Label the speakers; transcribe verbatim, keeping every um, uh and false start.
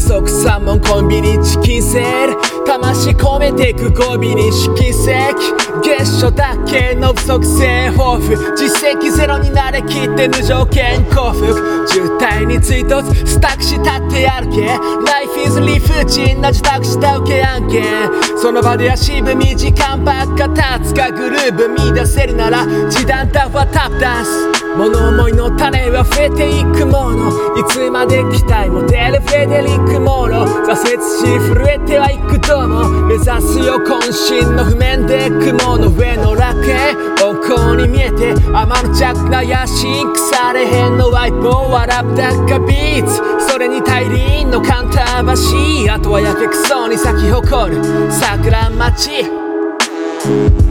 Speaker 1: 足三問コンビニチキンセール魂込めてく語尾に色石月初だけの不足性豊富実績ゼロになれきって無条件降伏渋滞に追突スタックしたって歩け Life is 理不尽な自宅した受け案件その場で足踏み時間ばっか経つかグルーブ見出せるなら時短タフはタップダンス物思いの種は増えていくものいつまで期待持てるフレデリック・モーロ挫折し震えてはいくどうも目指すよ渾身の譜面で雲の上の楽園温厚に見えて天の弱な野心腐れへんのワイプを笑ったかビーツそれに大輪のカンター橋あとはやけくそに咲き誇る桜町